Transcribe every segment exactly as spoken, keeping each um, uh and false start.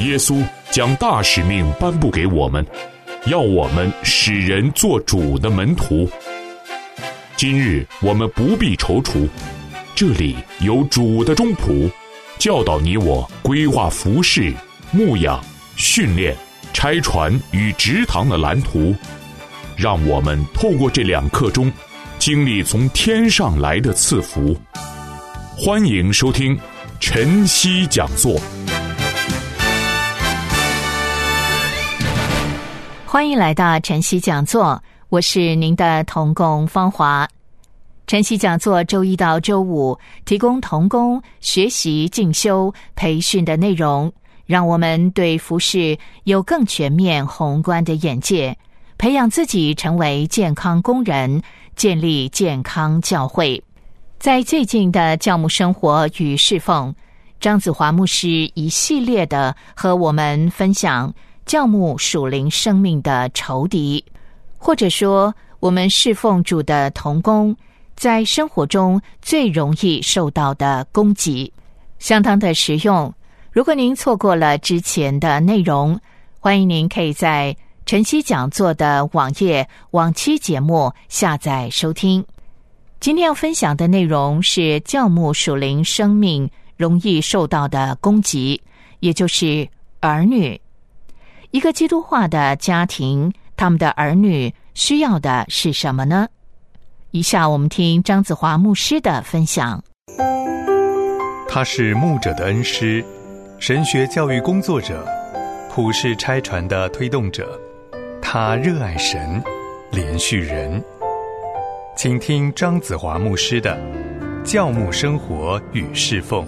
耶稣将大使命颁布给我们，要我们使人做主的门徒。今日我们不必踌躇，这里有主的中仆，教导你我规划服事、牧养、训练、拆船与植堂的蓝图，让我们透过这两刻钟，经历从天上来的赐福。欢迎收听晨曦讲座。 欢迎来到晨曦讲座，我是您的同工芳华。晨曦讲座周一到周五提供同工学习进修培训的内容，让我们对服事有更全面宏观的眼界，培养自己成为健康工人，建立健康教会。在最近的教牧生活与侍奉，张子华牧师一系列的和我们分享教牧属灵生命的仇敌，或者说我们侍奉主的同工在生活中最容易受到的攻击，相当的实用。如果您错过了之前的内容，欢迎您可以在晨曦讲座的网页往期节目下载收听。今天要分享的内容是教牧属灵生命容易受到的攻击，也就是儿女。一个基督化的家庭，他们的儿女需要的是什么呢？以下我们听张子华牧师的分享。 他是牧者的恩师，神学教育工作者，普世差传的推动者。他热爱神，连续人。请听张子华牧师的教牧生活与侍奉。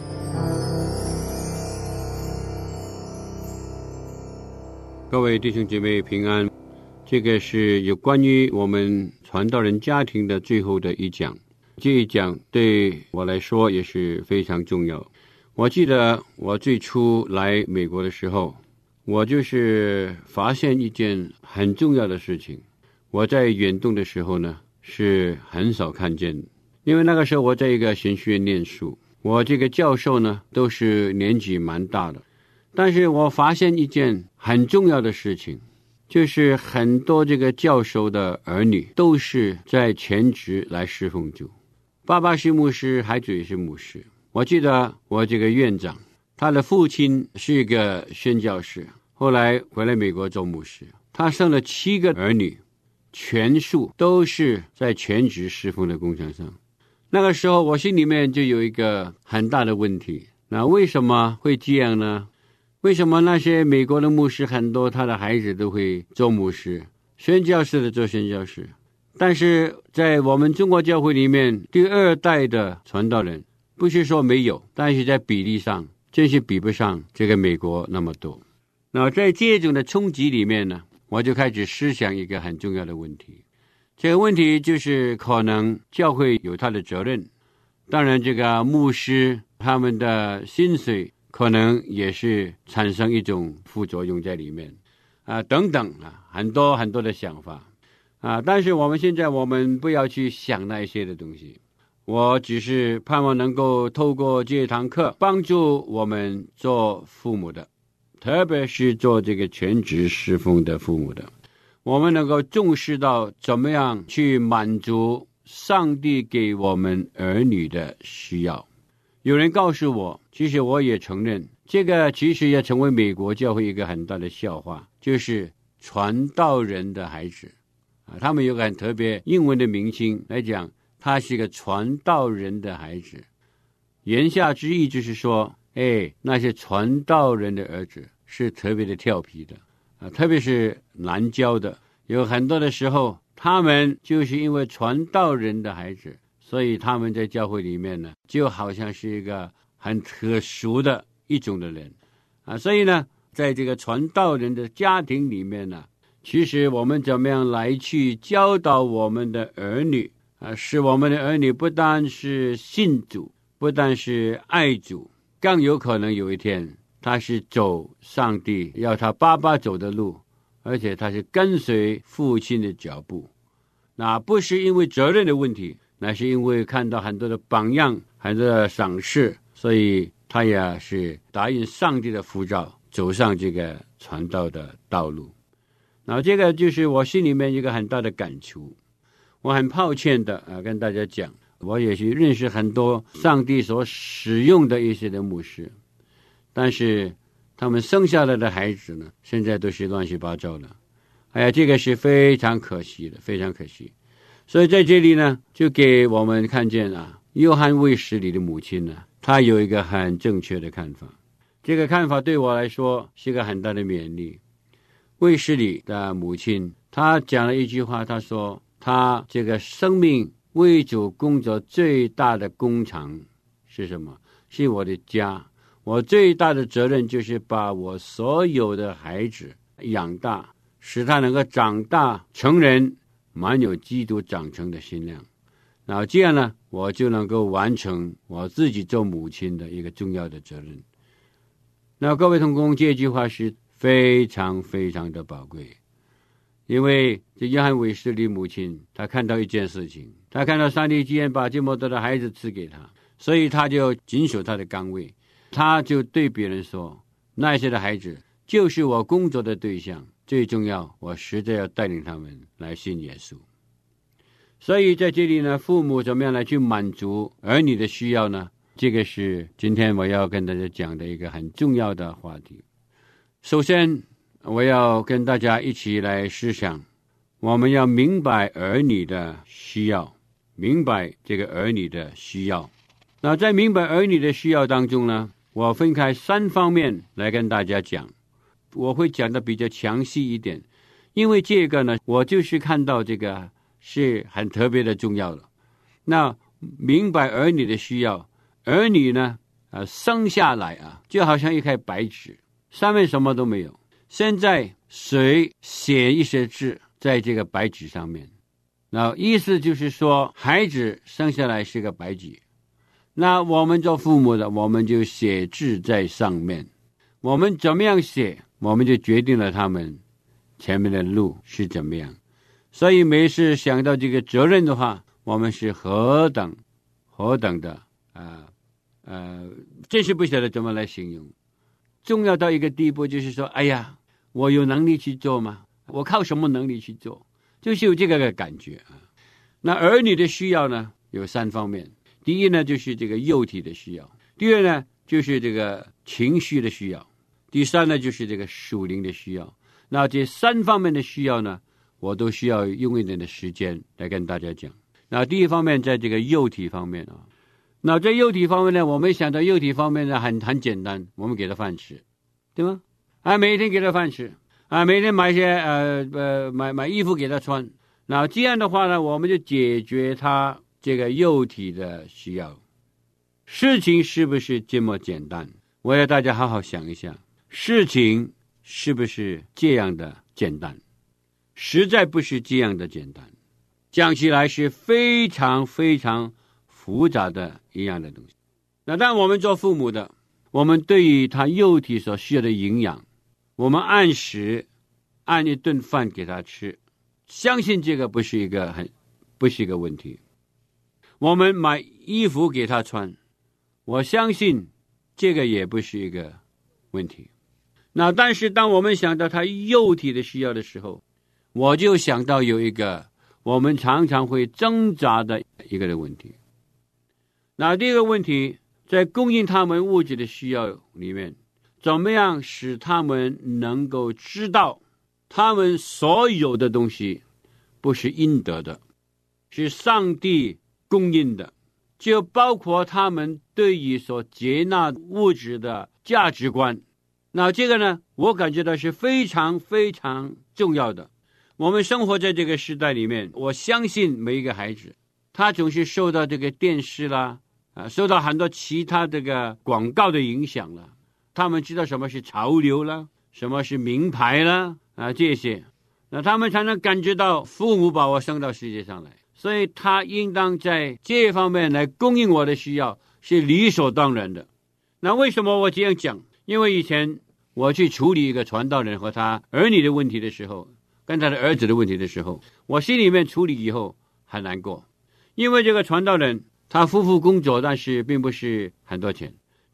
各位弟兄姐妹平安，这个是有关于我们传道人家庭的最后的一讲。这一讲对我来说也是非常重要。我记得我最初来美国的时候，我就是发现一件很重要的事情。我在远东的时候呢，是很少看见的，因为那个时候我在一个神学院念书，我这个教授呢都是年纪蛮大的。但是我发现一件很重要的事情，就是很多这个教授的儿女都是在全职来侍奉主。爸爸是牧师，孩子也是牧师。我记得我这个院长，他的父亲是一个宣教士，后来回来美国做牧师。他生了七个儿女，全数都是在全职侍奉的工程上。那个时候我心里面就有一个很大的问题，那为什么会这样呢？为什么那些美国的牧师很多他的孩子都会做牧师，宣教士的做宣教士，但是在我们中国教会里面，第二代的传道人不是说没有，但是在比例上真是比不上这个美国那么多。那在这种的冲击里面呢，我就开始思想一个很重要的问题。这个问题就是可能教会有他的责任，当然这个牧师他们的薪水可能也是产生一种副作用在里面啊，等等啊，很多很多的想法啊。但是我们现在我们不要去想那一些的东西，我只是盼望能够透过这堂课帮助我们做父母的，特别是做这个全职侍奉的父母的，我们能够重视到怎么样去满足上帝给我们儿女的需要。有人告诉我，其实我也承认，这个其实也成为美国教会一个很大的笑话，就是传道人的孩子啊，他们有个很特别英文的名称来讲，他是一个传道人的孩子。言下之意就是说，哎，那些传道人的儿子是特别的调皮的啊，特别是难教的。有很多的时候，他们就是因为传道人的孩子，所以他们在教会里面呢，就好像是一个很特殊的一种的人啊。所以呢，在这个传道人的家庭里面呢，其实我们怎么样来去教导我们的儿女啊，使我们的儿女不但是信主，不但是爱主，更有可能有一天他是走上帝要他爸爸走的路，而且他是跟随父亲的脚步。那不是因为责任的问题，那是因为看到很多的榜样，很多的赏识，所以他也是答应上帝的呼召， 走上这个传道的道路。然后这个就是我心里面一个很大的感触。我很抱歉的啊，跟大家讲，我也是认识很多上帝所使用的一些的牧师，但是他们生下来的孩子呢，现在都是乱七八糟的。哎呀，这个是非常可惜的，非常可惜。所以在这里呢，就给我们看见啊，约翰卫斯理的母亲呢，她有一个很正确的看法。这个看法对我来说是一个很大的勉励。卫斯理的母亲，她讲了一句话，她说她这个生命为主工作最大的工程是什么？是我的家。我最大的责任就是把我所有的孩子养大，使他能够长大成人，满有基督长成的心量。然后这样呢，我就能够完成我自己做母亲的一个重要的责任。那各位同工，这句话是非常非常的宝贵，因为这约翰卫斯理母亲，她看到一件事情，她看到上帝既然把这么多的孩子赐给她，所以她就谨守她的岗位，她就对别人说，那些的孩子就是我工作的对象，最重要，我实在要带领他们来信耶稣。所以在这里呢，父母怎么样来去满足儿女的需要呢？这个是今天我要跟大家讲的一个很重要的话题。首先，我要跟大家一起来思想，我们要明白儿女的需要，明白这个儿女的需要。那在明白儿女的需要当中呢，我分开三方面来跟大家讲，我会讲的比较详细一点，因为这个呢，我就是看到这个是很特别的重要的。那明白儿女的需要，儿女呢，呃，生下来啊，就好像一块白纸，上面什么都没有。现在谁写一些字在这个白纸上面？那意思就是说，孩子生下来是个白纸，那我们做父母的，我们就写字在上面。我们怎么样写，我们就决定了他们前面的路是怎么样。所以每次想到这个责任的话，我们是何等何等的啊呃，真是不晓得怎么来形容。重要到一个地步，就是说，哎呀，我有能力去做吗？我靠什么能力去做？就是有这个感觉啊。那儿女的需要呢，有三方面。第一呢，就是这个肉体的需要；第二呢，就是这个情绪的需要；第三呢，就是这个属灵的需要。那这三方面的需要呢，我都需要用一点的时间来跟大家讲。那第一方面，在这个肉体方面啊，那在肉体方面呢，我们想到肉体方面呢，很很简单，我们给他饭吃，对吗？啊，每天给他饭吃，啊，每天买些呃呃买买衣服给他穿。那这样的话呢，我们就解决他这个肉体的需要。事情是不是这么简单？我要大家好好想一下，事情是不是这样的简单？实在不是这样的简单，讲起来是非常非常复杂的一样的东西。那当我们做父母的，我们对于他肉体所需要的营养，我们按时按一顿饭给他吃，相信这个不是一个很不是一个问题。我们买衣服给他穿，我相信这个也不是一个问题。那但是当我们想到他肉体的需要的时候，我就想到有一个我们常常会挣扎的一个的问题。那这个问题，在供应他们物质的需要里面，怎么样使他们能够知道他们所有的东西不是应得的，是上帝供应的，就包括他们对于所接纳物质的价值观。那这个呢，我感觉到是非常非常重要的。我们生活在这个时代里面，我相信每一个孩子，他总是受到这个电视啦，啊，受到很多其他这个广告的影响了。他们知道什么是潮流啦，什么是名牌啦，啊，这些，那他们才能感觉到父母把我生到世界上来，所以他应当在这方面来供应我的需要，是理所当然的。那为什么我这样讲？因为以前我去处理一个传道人和他儿女的问题的时候，跟他的儿子的问题的时候，我心里面处理以后很难过。因为这个传道人他夫妇工作，但是并不是很多钱，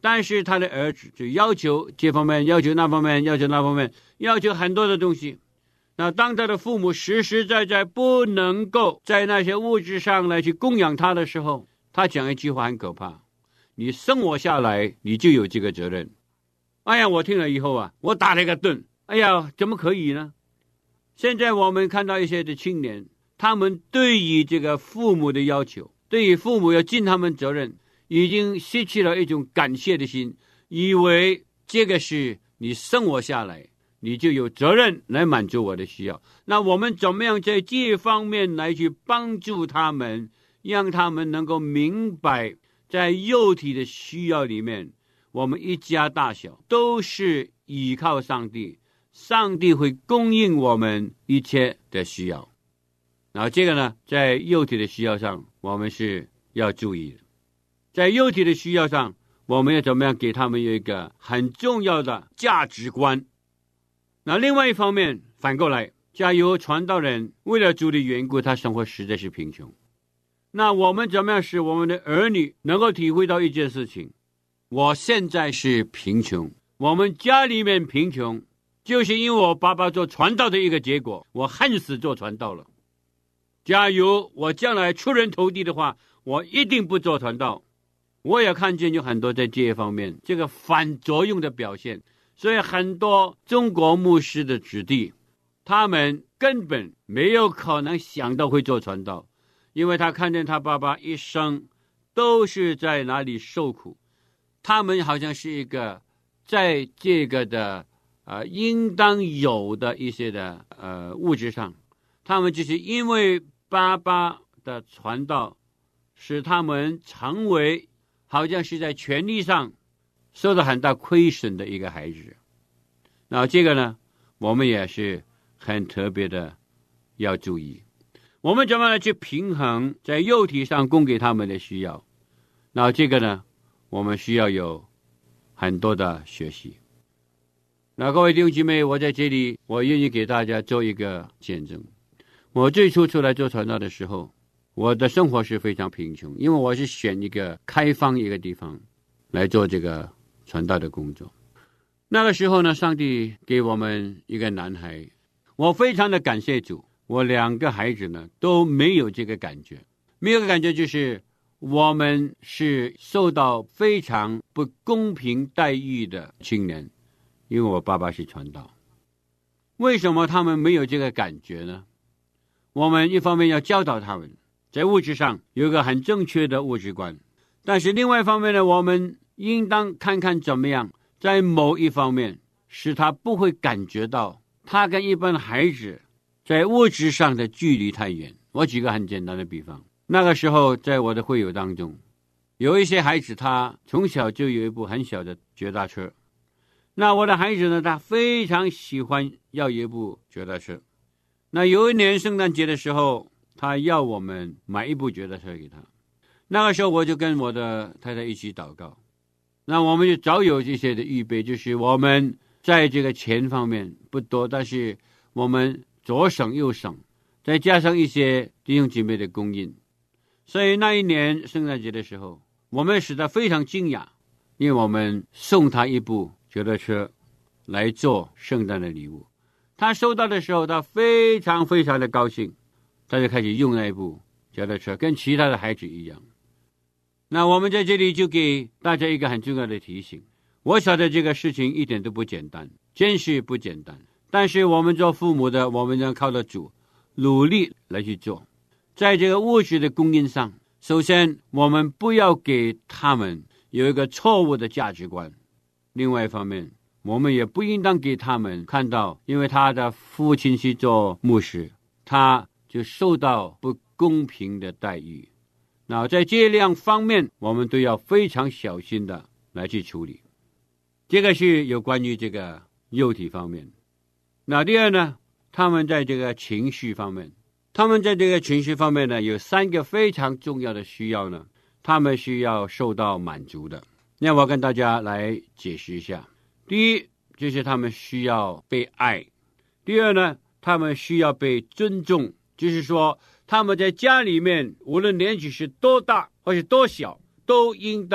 但是他的儿子就要求这方面，要求那方面，要求那方面，要求很多的东西。那当他的父母实实在在不能够在那些物质上来去供养他的时候，他讲一句话很可怕：你生我下来，你就有这个责任。哎呀，我听了以后啊，我打了一个顿。哎呀，怎么可以呢？现在我们看到一些的青年，他们对于这个父母的要求，对于父母要尽他们责任，已经失去了一种感谢的心，以为这个是你生我下来，你就有责任来满足我的需要。那我们怎么样在这方面来去帮助他们，让他们能够明白，在肉体的需要里面，我们一家大小都是依靠上帝，上帝会供应我们一切的需要。然后这个呢，在肉体的需要上，我们是要注意的。在肉体的需要上，我们要怎么样给他们有一个很重要的价值观。那另外一方面，反过来，假如传道人为了主的缘故，他生活实在是贫穷，那我们怎么样使我们的儿女能够体会到一件事情：我现在是贫穷，我们家里面贫穷，就是因为我爸爸做传道的一个结果，我恨死做传道了。假如我将来出人头地的话，我一定不做传道。我也看见有很多在这一方面这个反作用的表现，所以很多中国牧师的子弟，他们根本没有可能想到会做传道，因为他看见他爸爸一生都是在哪里受苦，他们好像是一个在这个的呃应当有的一些的呃物质上，他们就是因为爸爸的传道，使他们成为好像是在权力上受到很大亏损的一个孩子。那这个呢，我们也是很特别的要注意，我们怎么来去平衡在肉体上供给他们的需要。那这个呢，我们需要有很多的学习。那各位弟兄姐妹，我在这里我愿意给大家做一个见证。我最初出来做传道的时候，我的生活是非常贫穷，因为我是选一个开放一个地方来做这个传道的工作。那个时候呢，上帝给我们一个男孩，我非常的感谢主。我两个孩子呢都没有这个感觉，没有感觉就是我们是受到非常不公平待遇的青年，因为我爸爸是传道。为什么他们没有这个感觉呢？我们一方面要教导他们在物质上有一个很正确的物质观，但是另外一方面呢，我们应当看看怎么样在某一方面使他不会感觉到他跟一般孩子在物质上的距离太远。我举个很简单的比方，那个时候在我的会友当中，有一些孩子他从小就有一部很小的脚踏车，那我的孩子呢，他非常喜欢要有一部脚踏车。那有一年圣诞节的时候，他要我们买一部脚踏车给他。那个时候我就跟我的太太一起祷告，那我们就早有这些的预备，就是我们在这个钱方面不多，但是我们左省右省，再加上一些弟兄姐妹的供应，所以那一年圣诞节的时候，我们使他非常惊讶，因为我们送他一部脚踏车来做圣诞的礼物。他收到的时候，他非常非常的高兴，他就开始用那一部脚踏车，跟其他的孩子一样。那我们在这里就给大家一个很重要的提醒，我晓得这个事情一点都不简单，真是不简单，但是我们做父母的，我们要靠着主努力来去做。在这个物质的供应上，首先我们不要给他们有一个错误的价值观，另外一方面我们也不应当给他们看到因为他的父亲去做牧师，他就受到不公平的待遇。那在这两方面我们都要非常小心的来去处理。这个是有关于这个肉体方面。那第二呢，他们在这个情绪方面，他们在这个情绪方面呢，有三个非常重要的需要呢，他们需要受到满足的。那我跟大家来解释一下。第一，就是他们需要被爱。第二呢，他们需要被尊重，就是说他们在家里面无论年纪是多大或是多小，都应当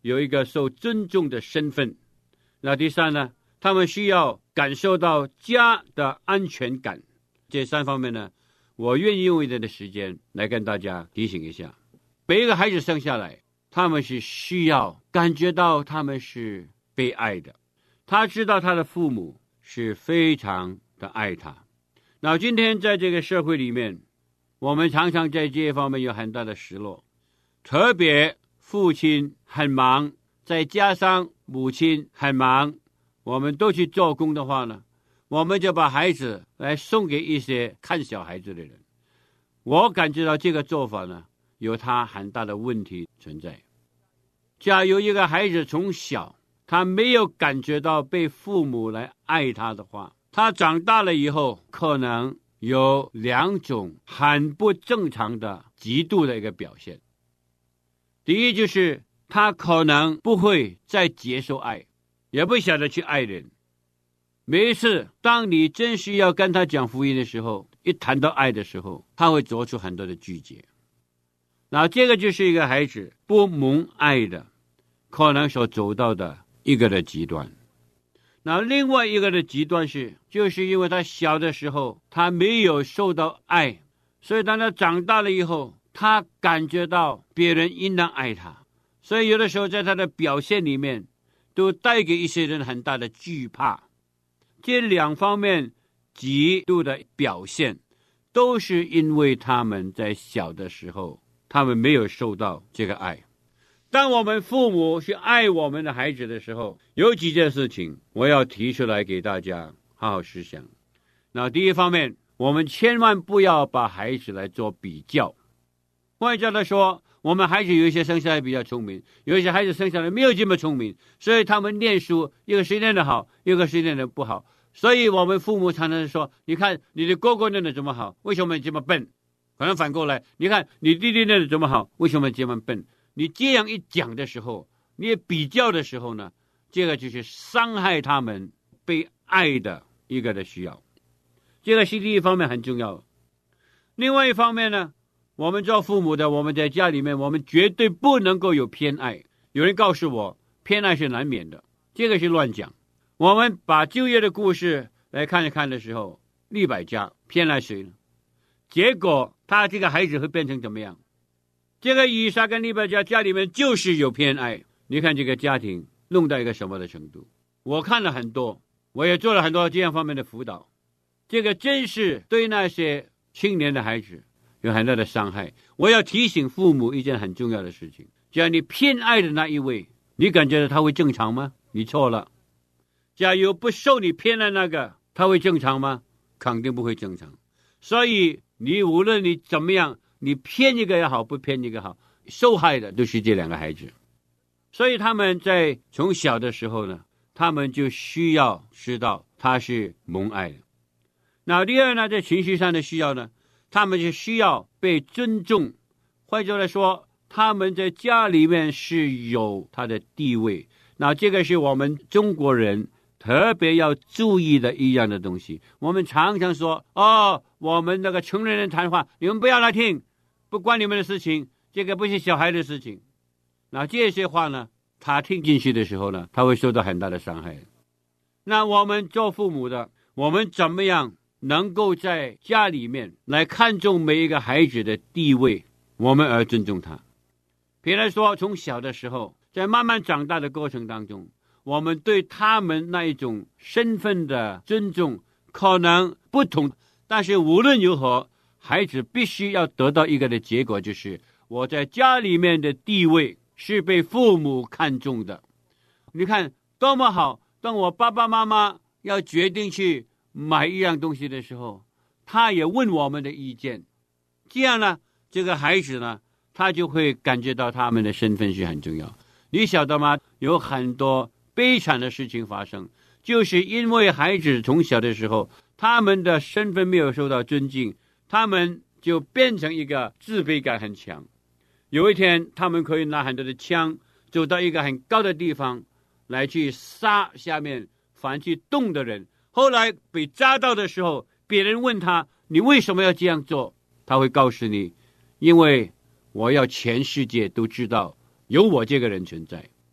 有一个受尊重的身份。那第三呢，他们需要感受到家的安全感。这三方面呢，我愿意用一点的时间来跟大家提醒一下。每一个孩子生下来，他们是需要感觉到他们是被爱的，他知道他的父母是非常的爱他。那今天在这个社会里面，我们常常在这一方面有很大的失落，特别父亲很忙，再加上母亲很忙，我们都去做工的话呢，我们就把孩子来送给一些看小孩子的人。我感觉到这个做法呢，有他很大的问题存在。假如一个孩子从小他没有感觉到被父母来爱他的话，他长大了以后可能有两种很不正常的极度的一个表现。第一，就是他可能不会再接受爱，也不晓得去爱人。每一次当你真需要跟他讲福音的时候，一谈到爱的时候，他会做出很多的拒绝。那这个就是一个孩子不蒙爱的可能所走到的一个的极端。那另外一个的极端是，就是因为他小的时候他没有受到爱，所以当他长大了以后，他感觉到别人应当爱他，所以有的时候在他的表现里面都带给一些人很大的惧怕。这两方面极度的表现，都是因为他们在小的时候他们没有受到这个爱。当我们父母去爱我们的孩子的时候，有几件事情我要提出来给大家好好思想。那第一方面，我们千万不要把孩子来做比较。换句话说，我们孩子有一些生下来比较聪明，有一些孩子生下来没有这么聪明，所以他们念书，一个是念得好，一个是念得不好。所以我们父母常常说，你看你的哥哥念得这么好，为什么你这么笨？可能反过来，你看你弟弟念得这么好，为什么这么笨？你这样一讲的时候，你也比较的时候呢，这个就是伤害他们被爱的一个的需要。这个是第一方面很重要。另外一方面呢，我们做父母的，我们在家里面，我们绝对不能够有偏爱。有人告诉我，偏爱是难免的，这个是乱讲。我们把旧约的故事来看一看的时候，利百加偏爱谁呢？结果他这个孩子会变成怎么样？这个以撒跟利百加家里面就是有偏爱。你看这个家庭弄到一个什么的程度？我看了很多，我也做了很多这样方面的辅导，这个真是对那些青年的孩子有很大的伤害。我要提醒父母一件很重要的事情，只要你偏爱的那一位，你感觉到他会正常吗？你错了。假如不受你偏爱那个，他会正常吗？肯定不会正常。所以你无论你怎么样，你偏一个也好，不偏一个好，受害的都是这两个孩子。所以他们在从小的时候呢，他们就需要知道他是蒙爱的。那第二呢，在情绪上的需要呢，他们就需要被尊重。换句话来说，他们在家里面是有他的地位。那这个是我们中国人特别要注意的一样的东西。我们常常说，哦，我们那个成人人谈话，你们不要来听，不关你们的事情，这个不是小孩的事情。那这些话呢，他听进去的时候呢，他会受到很大的伤害。那我们做父母的，我们怎么样能够在家里面来看重每一个孩子的地位，我们而尊重他。比如说，从小的时候，在慢慢长大的过程当中，我们对他们那一种身份的尊重可能不同，但是无论如何，孩子必须要得到一个的结果，就是我在家里面的地位是被父母看重的。你看多么好，当我爸爸妈妈要决定去买一样东西的时候，他也问我们的意见，这样呢，这个孩子呢，他就会感觉到他们的身份是很重要。你晓得吗？有很多悲惨的事情发生，就是因为孩子从小的时候，他们的身份没有受到尊敬，他们就变成一个自卑感很强。有一天，他们可以拿很多的枪，走到一个很高的地方来去杀下面凡去动的人。后来被抓到的时候，别人问他，你为什么要这样做？他会告诉你，因为我要全世界都知道有我这个人存在。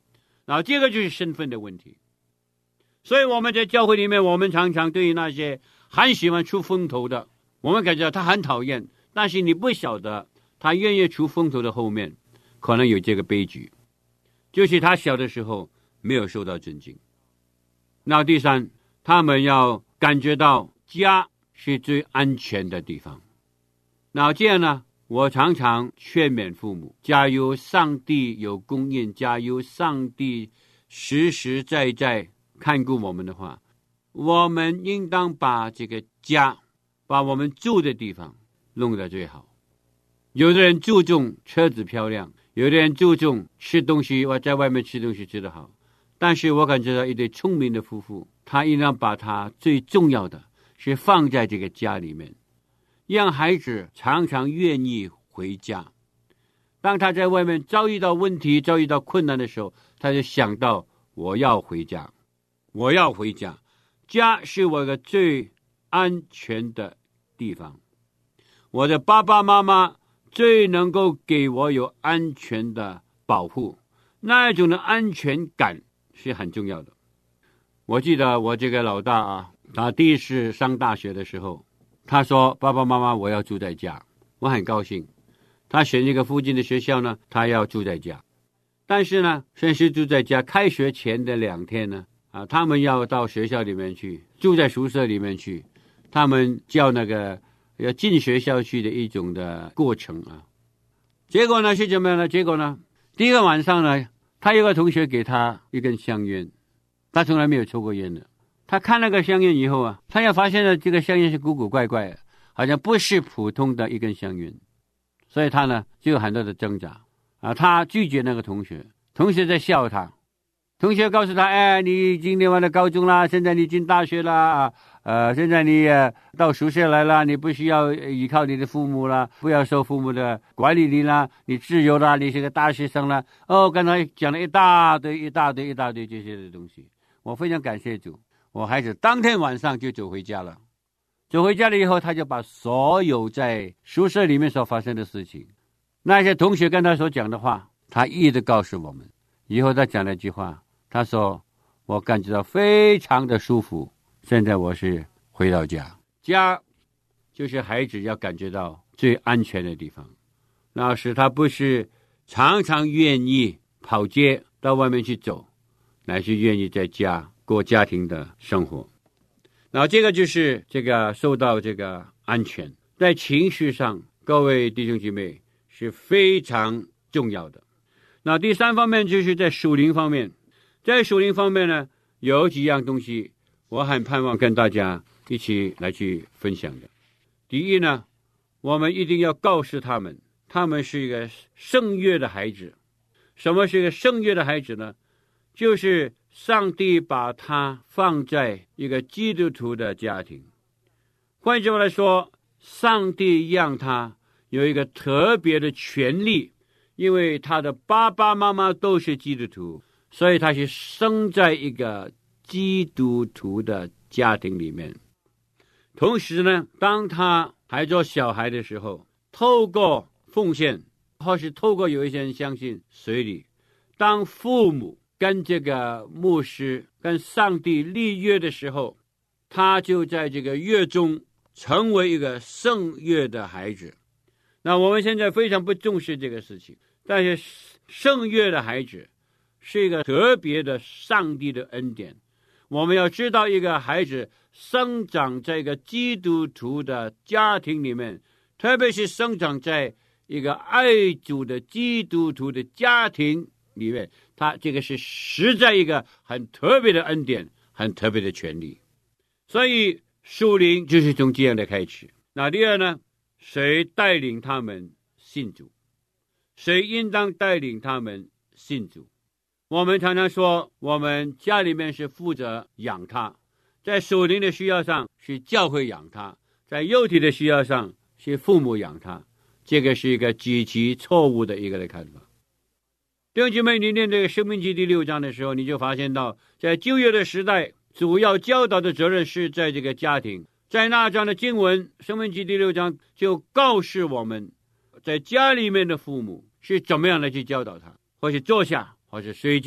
然后这个就是身份的问题。所以我们在教会里面，我们常常对于那些很喜欢出风头的，我们感觉到他很讨厌，但是你不晓得他愿意出风头的后面可能有这个悲剧，就是他小的时候没有受到尊敬。那第三，他们要感觉到家是最安全的地方。那这样呢，我常常劝勉父母，假如上帝有供应，假如上帝实实在在看顾我们的话，我们应当把这个家，把我们住的地方弄得最好。有的人注重车子漂亮，有的人注重吃东西，我在外面吃东西吃得好，但是我感觉到一对聪明的夫妇，他应当把他最重要的是放在这个家里面，让孩子常常愿意回家。当他在外面遭遇到问题，遭遇到困难的时候，他就想到我要回家，我要回家，家是我的最安全的地方，我的爸爸妈妈最能够给我有安全的保护，那一种的安全感是很重要的。我记得我这个老大啊，他第一次上大学的时候，他说爸爸妈妈我要住在家，我很高兴。他选一个附近的学校呢，他要住在家。但是呢，先是住在家，开学前的两天呢，啊，他们要到学校里面去，住在宿舍里面去，他们叫那个要进学校去的一种的过程啊。结果呢是怎么样呢？结果呢，第一个晚上呢，他有个同学给他一根香烟，他从来没有抽过烟的。他看那个香烟以后啊，他也发现了这个香烟是古古怪怪的，好像不是普通的一根香烟，所以他呢就有很多的挣扎啊。他拒绝那个同学，同学在笑他，同学告诉他，哎，你已经念完了高中啦，现在你进大学啦，呃，现在你、呃、到宿舍来了，你不需要依靠你的父母了，不要受父母的管理你啦，你自由啦，你是个大学生啦。哦，刚才讲了一大堆一大堆一大堆这些的东西，我非常感谢主，我孩子当天晚上就走回家了。走回家了以后，他就把所有在宿舍里面所发生的事情，那些同学跟他所讲的话，他一直告诉我们。以后他讲了一句话，他说我感觉到非常的舒服，现在我是回到家。家就是孩子要感觉到最安全的地方，那使他不是常常愿意跑街到外面去走，乃是愿意在家过家庭的生活。然后这个就是这个受到这个安全，在情绪上，各位弟兄姐妹是非常重要的。那第三方面就是在属灵方面，在属灵方面呢，有几样东西我很盼望跟大家一起来去分享的。第一呢，我们一定要告诉他们，他们是一个圣约的孩子。什么是一个圣约的孩子呢？就是上帝把他放在一个基督徒的家庭。换句话来说，上帝让他有一个特别的权利，因为他的爸爸妈妈都是基督徒，所以他是生在一个基督徒的家庭里面。同时呢，当他还做小孩的时候，透过奉献，或是透过有一些人相信随礼，当父母跟这个牧师跟上帝立约的时候，他就在这个约中成为一个圣约的孩子。那我们现在非常不重视这个事情，但是圣约的孩子是一个特别的上帝的恩典。我们要知道，一个孩子生长在一个基督徒的家庭里面，特别是生长在一个爱主的基督徒的家庭里面，他这个是实在一个很特别的恩典，很特别的权利。所以属灵就是从这样的开始。那第二呢，谁带领他们信主？谁应当带领他们信主？我们常常说，我们家里面是负责养他，在属灵的需要上是教会养他，在肉体的需要上是父母养他。这个是一个极其错误的一个的看法。弟兄姐妹，你念这个申命记第六章的时候，你就发现到，在旧约的时代，主要教导的责任是在这个家庭。在那章的经文，申命记第六章就告诉我们，在家里面的父母是怎么样的去教导他，或是坐下，或是睡觉，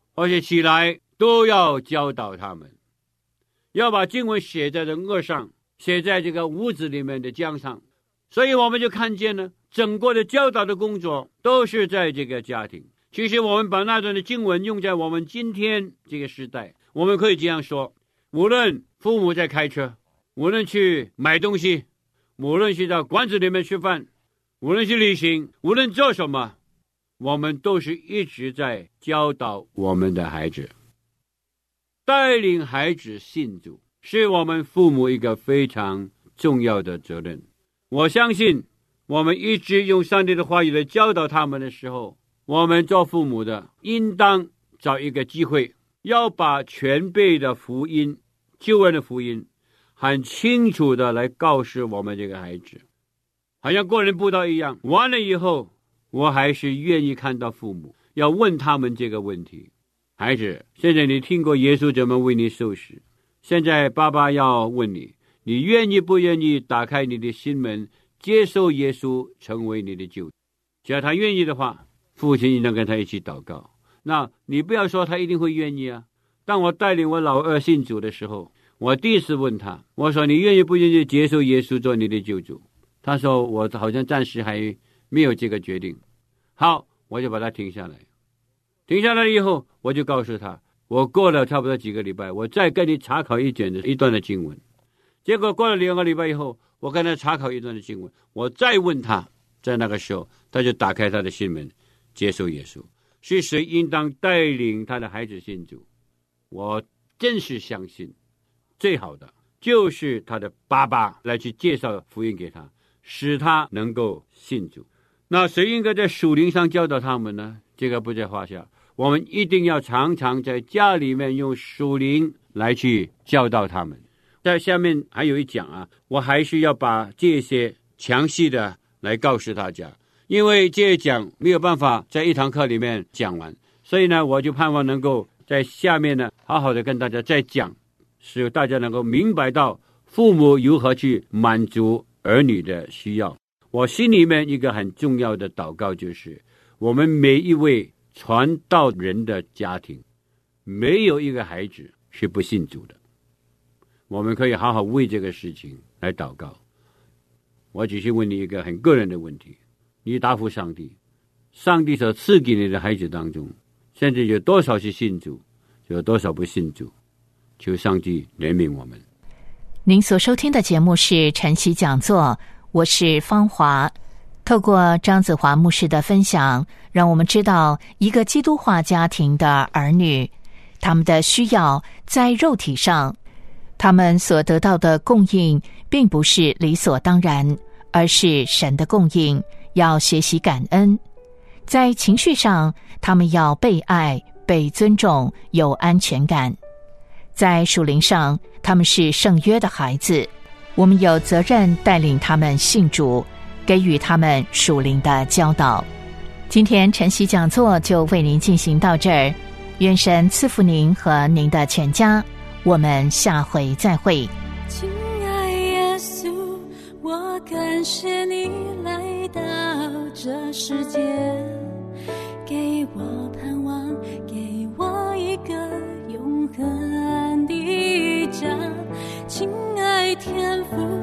而且起来都要教导他们，要把经文写在人额上，写在这个屋子里面的墙上。所以我们就看见呢，整个的教导的工作都是在这个家庭。其实我们把那段的经文用在我们今天这个时代，我们可以这样说，无论父母在开车，无论去买东西，无论去到馆子里面吃饭，无论去旅行，无论做什么，我们都是一直在教导我们的孩子。带领孩子信主是我们父母一个非常重要的责任。我相信我们一直用上帝的话语来教导他们的时候，我们做父母的应当找一个机会，要把全备的福音，救恩的福音很清楚的来告诉我们这个孩子。好像个人布道一样，完了以后我还是愿意看到父母要问他们这个问题。孩子，现在你听过耶稣怎么为你受死，现在爸爸要问你，你愿意不愿意打开你的心门，接受耶稣成为你的救主？只要他愿意的话，父亲应当跟他一起祷告。那你不要说他一定会愿意啊。当我带领我老二信主的时候，我第一次问他，我说你愿意不愿意接受耶稣做你的救主？他说我好像暂时还没有这个决定。好，我就把他停下来。停下来以后，我就告诉他，我过了差不多几个礼拜，我再跟你查考一卷的一段的经文。结果过了两个礼拜以后，我跟他查考一段的经文，我再问他，在那个时候他就打开他的心门，接受耶稣。是谁应当带领他的孩子信主？我真是相信最好的就是他的爸爸来去介绍福音给他，使他能够信主。那谁应该在属灵上教导他们呢？这个不在话下。我们一定要常常在家里面用属灵来去教导他们。在下面还有一讲啊，我还是要把这些详细的来告诉大家，因为这些讲没有办法在一堂课里面讲完，所以呢，我就盼望能够在下面呢好好的跟大家再讲，使大家能够明白到父母如何去满足儿女的需要。我心里面一个很重要的祷告就是，我们每一位传道人的家庭，没有一个孩子是不信主的。我们可以好好为这个事情来祷告。我只是问你一个很个人的问题，你答复上帝，上帝所赐给你的孩子当中，现在有多少是信主，有多少不信主？求上帝怜悯我们。 您所收听的节目是晨曦讲座，我是芳华。透过张子华牧师的分享，让我们知道一个基督化家庭的儿女，他们的需要在肉体上，他们所得到的供应并不是理所当然，而是神的供应，要学习感恩。在情绪上，他们要被爱、被尊重，有安全感。在属灵上，他们是圣约的孩子，我们有责任带领他们信主，给予他们属灵的教导。今天晨曦讲座就为您进行到这儿，愿神赐福您和您的全家，我们下回再会。 亲爱耶稣，我感谢你来到这世界，给我盼望，给我一个永恒的家。亲爱天父，